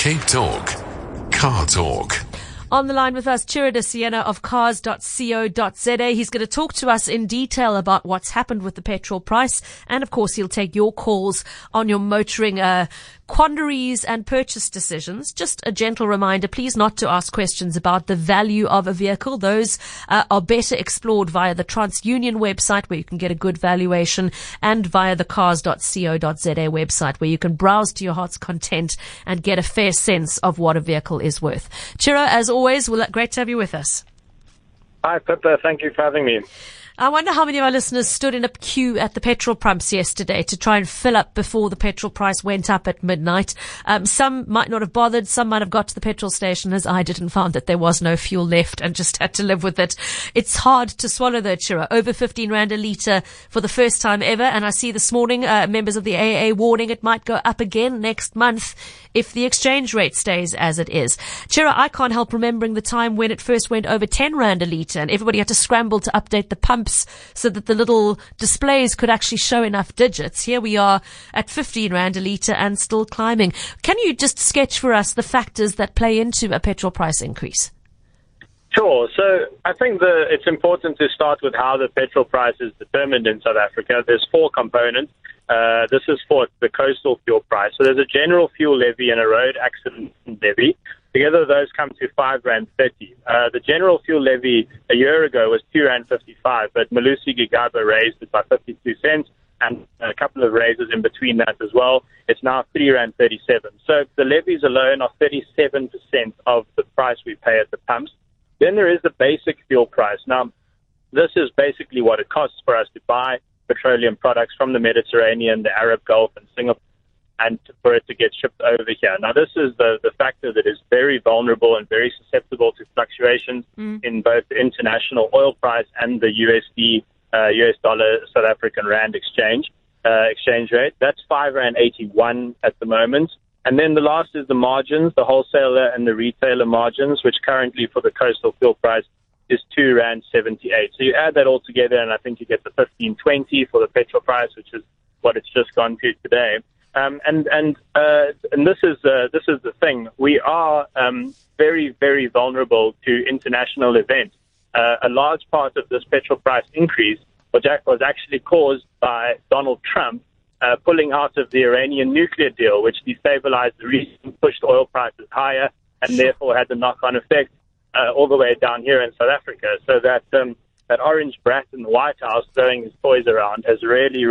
Cape Talk. Car Talk. On the line with us, Chira de Siena of cars.co.za. He's going to talk to us in detail about what's happened with the petrol price. And of course, he'll take your calls on your motoring quandaries and purchase decisions. Just a gentle reminder, please not to ask questions about the value of a vehicle. Those are better explored via the TransUnion website, where you can get a good valuation, and via the cars.co.za website, where you can browse to your heart's content and get a fair sense of what a vehicle is worth. Chira, as always, great to have you with us. Hi, Pippa. Thank you for having me. I wonder how many of our listeners stood in a queue at the petrol pumps yesterday to try and fill up before the petrol price went up at midnight. Some might not have bothered. Some might have got to the petrol station, as I did, and found that there was no fuel left and just had to live with it. It's hard to swallow, though, Chira. Over 15 Rand a litre for the first time ever. And I see this morning members of the AA warning it might go up again next month if the exchange rate stays as it is. Chira, I can't help remembering the time when it first went over 10 Rand a litre and everybody had to scramble to update the pumps so that the little displays could actually show enough digits. Here we are at 15 Rand a litre and still climbing. Can you just sketch for us the factors that play into a petrol price increase? Sure. So I think it's important to start with how the petrol price is determined in South Africa. There's four components. This is for the coastal fuel price. So there's a general fuel levy and a road accident levy. Together, those come to 5.30 Rand. The general fuel levy a year ago was 2.55 Rand, but Malusi Gigaba raised it by 52 cents and a couple of raises in between that as well. It's now 3.37 Rand. So the levies alone are 37% of the price we pay at the pumps. Then there is the basic fuel price. Now, this is basically what it costs for us to buy petroleum products from the Mediterranean, the Arab Gulf, and Singapore, and for it to get shipped over here. Now, this is the factor that is very vulnerable and very susceptible to fluctuations in both the international oil price and the USD, US dollar, South African Rand exchange rate. That's 5.81 Rand at the moment. And then the last is the margins, the wholesaler and the retailer margins, which currently for the coastal fuel price is 2.78 Rand. So you add that all together, and I think you get the 15.20 for the petrol price, which is what it's just gone to today. And this is the thing. We are very, very vulnerable to international events. A large part of this petrol price increase was actually caused by Donald Trump pulling out of the Iranian nuclear deal, which destabilized the region, pushed oil prices higher, and therefore had the knock-on effect all the way down here in South Africa. So that orange brat in the White House throwing his toys around has really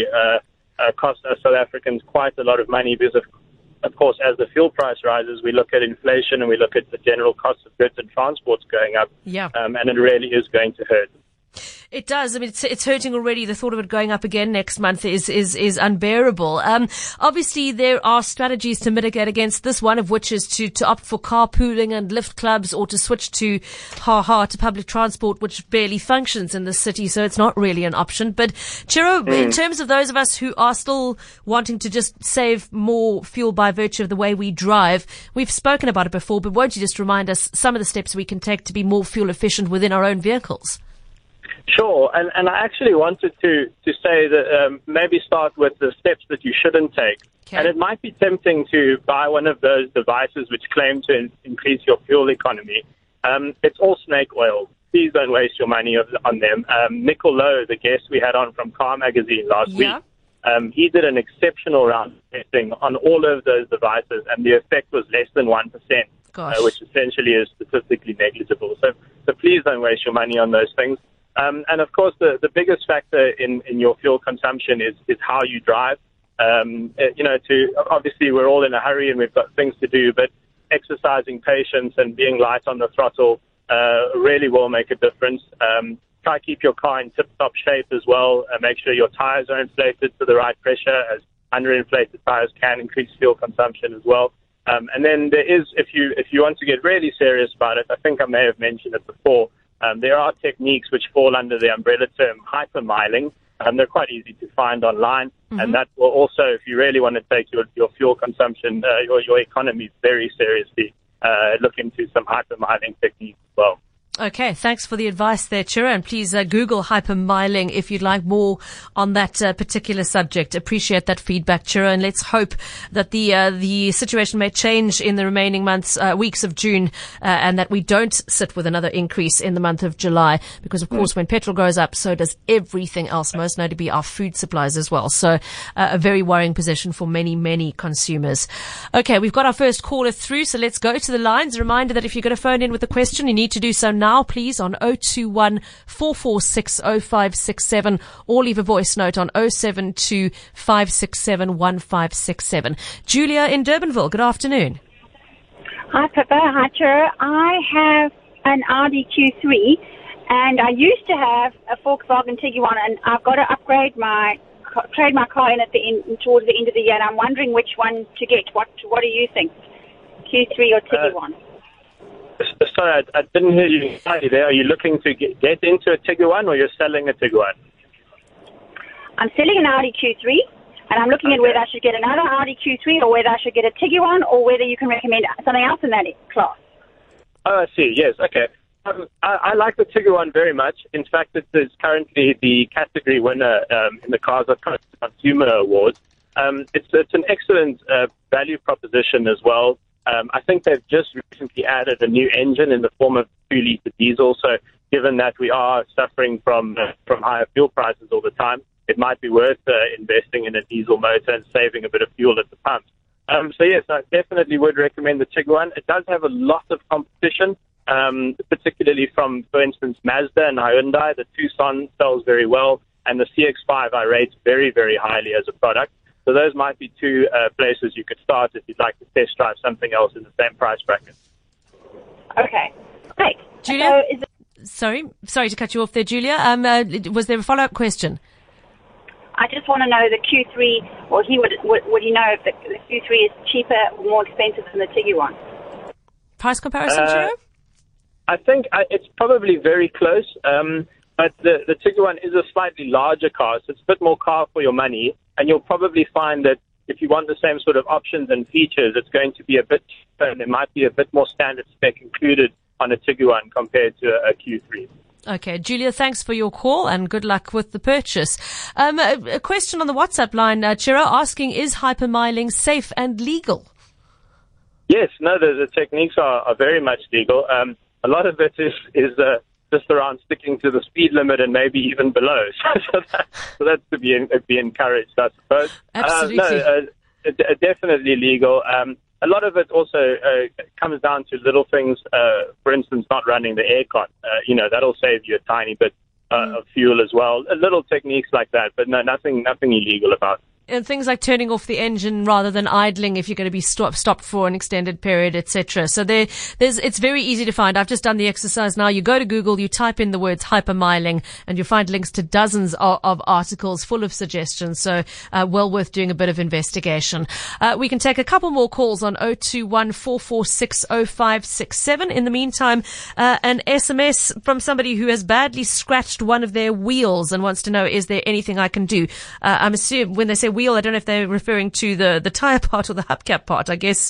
cost us South Africans quite a lot of money because, of course, as the fuel price rises, we look at inflation and we look at the general cost of goods and transports going up, and it really is going to hurt. It does. I mean, it's hurting already. The thought of it going up again next month is unbearable. Obviously, there are strategies to mitigate against this, one of which is to opt for carpooling and lift clubs, or to switch to to public transport, which barely functions in the city, so it's not really an option. But, Chiro, in terms of those of us who are still wanting to just save more fuel by virtue of the way we drive, we've spoken about it before, but won't you just remind us some of the steps we can take to be more fuel efficient within our own vehicles? Sure, and I actually wanted to say that maybe start with the steps that you shouldn't take. Okay. And it might be tempting to buy one of those devices which claim to increase your fuel economy. It's all snake oil. Please don't waste your money on them. Nickel Lowe, the guest we had on from Car Magazine last week, he did an exceptional round of testing on all of those devices, and the effect was less than 1%, which essentially is statistically negligible. So please don't waste your money on those things. And of course, the biggest factor in your fuel consumption is how you drive. Obviously we're all in a hurry and we've got things to do, but exercising patience and being light on the throttle really will make a difference. Try to keep your car in tip-top shape as well. Make sure your tires are inflated to the right pressure, as underinflated tires can increase fuel consumption as well. And then there is, if you want to get really serious about it, I think I may have mentioned it before, there are techniques which fall under the umbrella term hypermiling. They're quite easy to find online, and that will also, if you really want to take your fuel consumption, your economy very seriously, look into some hypermiling techniques as well. Okay, thanks for the advice there, Chira, and please Google hypermiling if you'd like more on that particular subject. Appreciate that feedback, Chira, and let's hope that the situation may change in the remaining weeks of June, and that we don't sit with another increase in the month of July, because of course when petrol goes up, so does everything else, most notably our food supplies as well. So a very worrying position for many, many consumers. Okay, we've got our first caller through, so let's go to the lines. A reminder that if you're going to phone in with a question, you need to do so now, please, on 021 446 0567, or leave a voice note on 072 567 1567. Julia in Durbanville, good afternoon. Hi, Pippa. Hi, Chira. I have an Audi Q3, and I used to have a Volkswagen Tiguan, and I've got to upgrade trade my car in towards the end of the year, and I'm wondering which one to get. What do you think, Q3 or Tiguan? Sorry, I didn't hear you entirely there. Are you looking to get into a Tiguan, or you're selling a Tiguan? I'm selling an Audi Q3, and I'm looking at whether I should get another Audi Q3 or whether I should get a Tiguan, or whether you can recommend something else in that class. Oh, I see. Yes. Okay. I like the Tiguan very much. In fact, it is currently the category winner in the Cars of Consumer Awards. It's an excellent value proposition as well. I think they've just recently added a new engine in the form of 2-liter diesel. So given that we are suffering from higher fuel prices all the time, it might be worth investing in a diesel motor and saving a bit of fuel at the pump. So yes, I definitely would recommend the Tiguan. It does have a lot of competition, particularly from, for instance, Mazda and Hyundai. The Tucson sells very well, and the CX-5 I rate very, very highly as a product. So those might be two places you could start if you'd like to test drive something else in the same price bracket. Okay, great. Julia? Sorry to cut you off there, Julia. Was there a follow-up question? I just want to know the Q3, or would he know if the Q3 is cheaper or more expensive than the Tiguan? Price comparison, Chiro? I think it's probably very close, but the Tiguan is a slightly larger car, so it's a bit more car for your money, and you'll probably find that if you want the same sort of options and features, it's going to be a bit cheaper, and there might be a bit more standard spec included on a Tiguan compared to a Q3. Okay, Julia, thanks for your call and good luck with the purchase. A question on the WhatsApp line, Chiro, asking, is hypermiling safe and legal? Yes, no, the techniques are very much legal. A lot of it is just around sticking to the speed limit and maybe even below. So that's to be encouraged, I suppose. Absolutely. Definitely legal. A lot of it also comes down to little things, for instance, not running the aircon. That'll save you a tiny bit of fuel as well. Little techniques like that, but no, nothing illegal about it. And things like turning off the engine rather than idling if you're going to be stopped for an extended period, etc. So it's very easy to find. I've just done the exercise now. You go to Google, you type in the words hypermiling, and you'll find links to dozens of articles full of suggestions. So well worth doing a bit of investigation. We can take a couple more calls on 021 446 0567. In the meantime, an SMS from somebody who has badly scratched one of their wheels and wants to know, is there anything I can do? I'm assuming when they say wheel, I don't know if they're referring to the tyre part or the hubcap part. I guess,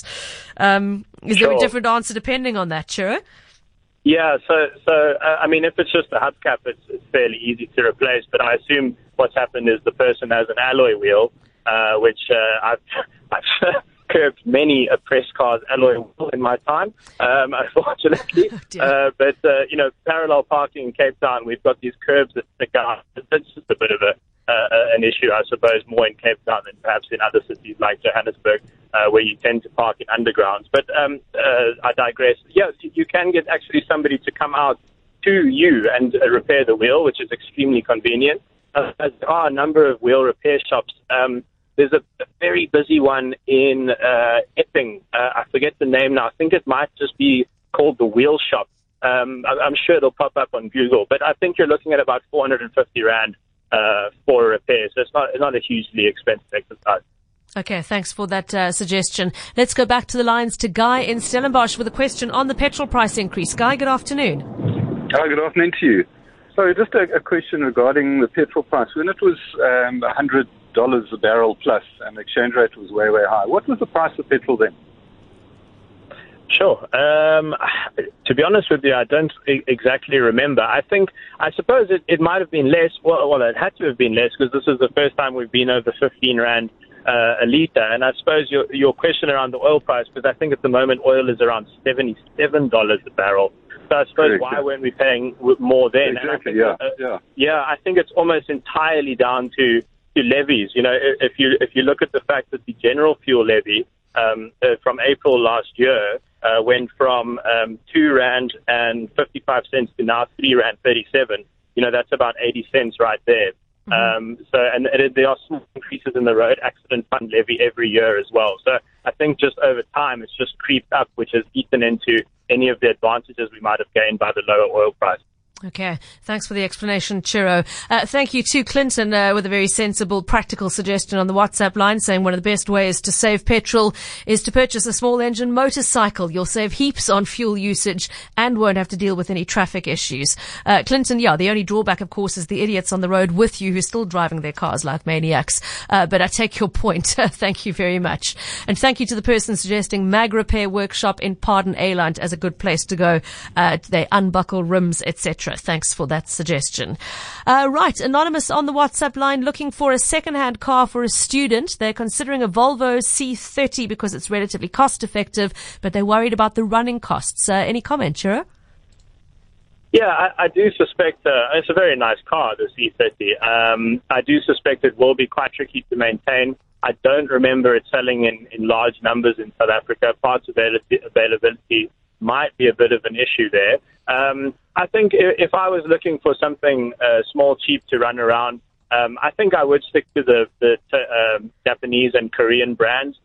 is there a different answer depending on that, Chiro? Yeah, so I mean, if it's just a hubcap, it's fairly easy to replace, but I assume what's happened is the person has an alloy wheel, which I've curbed many a press car's alloy wheel in my time, unfortunately. But parallel parking in Cape Town, we've got these curbs that stick out. It's just a bit of an issue, I suppose, more in Cape Town than perhaps in other cities like Johannesburg, where you tend to park in undergrounds. But I digress. Yeah, you can get actually somebody to come out to you and repair the wheel, which is extremely convenient. There are a number of wheel repair shops. There's a very busy one in Epping. I forget the name now. I think it might just be called the Wheel Shop. I'm sure it'll pop up on Google, but I think you're looking at about 450 Rand for a repair. So it's not a hugely expensive exercise. Okay, thanks for that suggestion. Let's go back to the lines to Guy in Stellenbosch with a question on the petrol price increase. Guy, good afternoon. Hi, good afternoon to you. So just a question regarding the petrol price. When it was $100 a barrel plus and the exchange rate was way, way high, what was the price of petrol then? Sure. To be honest with you, I don't exactly remember. I suppose it might have been less. Well, it had to have been less because this is the first time we've been over 15 Rand a litre. And I suppose your question around the oil price, because I think at the moment oil is around $77 a barrel. So I suppose why weren't we paying more then? Exactly, and I think, I think it's almost entirely down to levies. You know, if you look at the fact that the general fuel levy from April last year went from 2 Rand and 55 cents to now 3 Rand 37. You know, that's about 80 cents right there. Mm-hmm. There are small increases in the road accident fund levy every year as well. So I think just over time it's just creeped up, which has eaten into any of the advantages we might have gained by the lower oil price. Okay, thanks for the explanation, Chiro. Thank you to Clinton with a very sensible, practical suggestion on the WhatsApp line, saying one of the best ways to save petrol is to purchase a small engine motorcycle. You'll save heaps on fuel usage and won't have to deal with any traffic issues. Clinton, the only drawback, of course, is the idiots on the road with you who are still driving their cars like maniacs. But I take your point. Thank you very much. And thank you to the person suggesting Mag Repair Workshop in Pardon Eiland as a good place to go. They unbuckle rims, etc. Thanks for that suggestion. Right, Anonymous on the WhatsApp line looking for a second-hand car for a student. They're considering a Volvo C30 because it's relatively cost-effective, but they're worried about the running costs. Any comment, Chiro? Yeah, I do suspect it's a very nice car, the C30. I do suspect it will be quite tricky to maintain. I don't remember it selling in large numbers in South Africa. Parts availability might be a bit of an issue there. I think if I was looking for something small, cheap to run around, I think I would stick to the Japanese and Korean brands.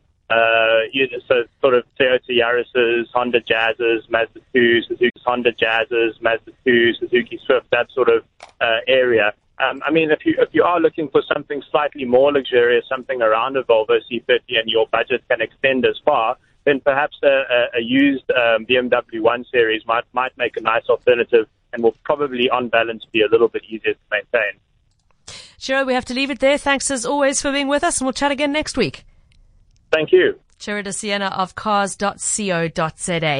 So sort of Toyota Yaris's, Honda Jazz's, Mazda 2, Suzuki's Honda Jazz's, Mazda 2, Suzuki Swift, that sort of area. I mean, if you are looking for something slightly more luxurious, something around a Volvo C30 and your budget can extend as far, then perhaps a used BMW 1 Series might make a nice alternative and will probably, on balance, be a little bit easier to maintain. Chiro, we have to leave it there. Thanks, as always, for being with us, and we'll chat again next week. Thank you. Chiro de Siena of cars.co.za.